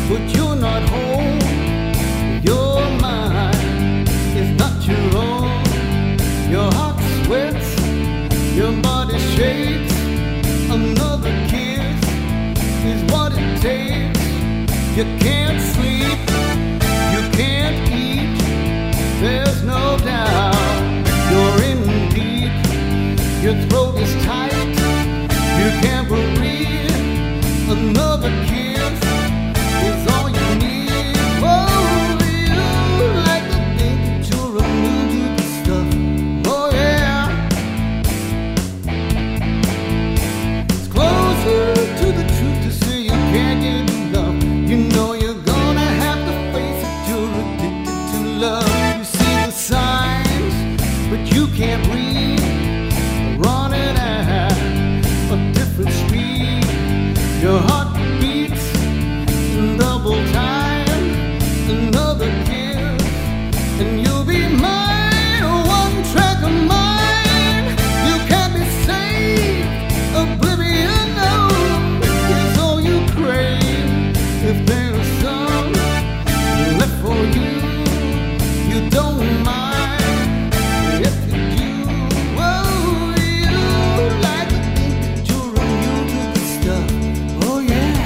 but you're not home. Your mind is not your own. Your heart sweats, your body shakes. Another kiss is what it takes. You can't sleep, you can't eat. There's no doubt you're in deep. Your throat is tight, you can't breathe. Another kiss is all you need. Oh, you like to think that you're immune to the stuff. Oh yeah, it's closer to the truth to say you can't get enough. You know you're gonna have to face it. You're addicted to love. You see the signs, but you can't breathe. Running at a different speed. Your heart beats in double time. Another kiss, and you'll be mine. One track of mine. You can't be saved. Oblivion, no, is all you crave. If there's some left for you, you don't mind. If you do, oh, you like to think that you're immune to the stuff. Oh yeah,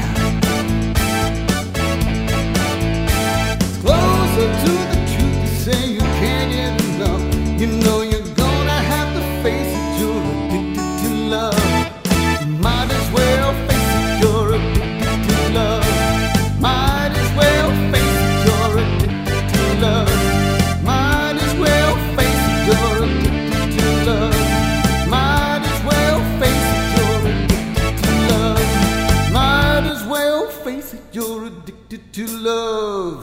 closer to the truth to say you can't get enough. You know you're gonna have to face it. You're addicted to love. You might as well face it. You're addicted to love. Might as well face it. You're addicted to love. Might as well face it. You're addicted to love. Might as well face it. You're addicted to love. Might as well face it. You're addicted to love.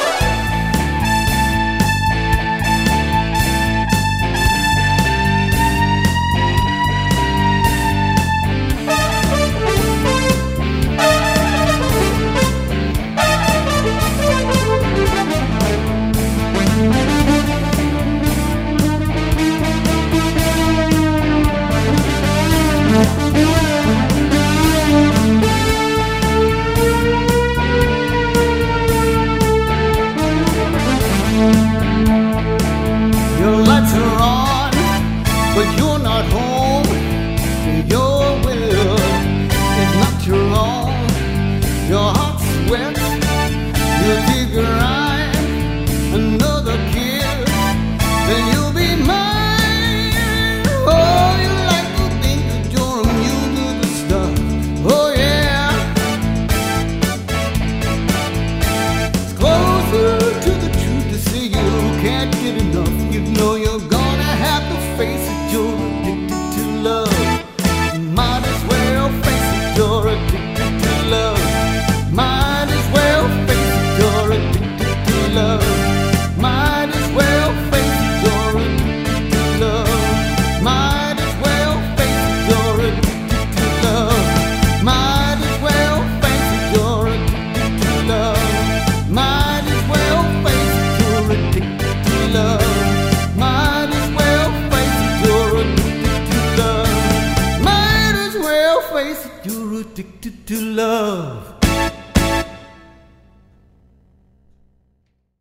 Your lights are on, but you're not home. Your will is not your own. Your heart sweats, you dig grind. Another kiss, then you'll be mine. Oh, you like to think that you're immune to the stuff. Oh yeah, it's closer to the truth to say you can't get enough. You know you're gonna have to face it. You're addicted to love. You might as well face it. You're addicted to love. Might as well face it. You're addicted to love. Might as well face it. You're addicted to love. Might as well face it. You're addicted to love. Might as well face it. You're addicted to love. Might as well face it. You're addicted to love. Might as well face it. You're addicted to love. Might as well face it. You're addicted to love.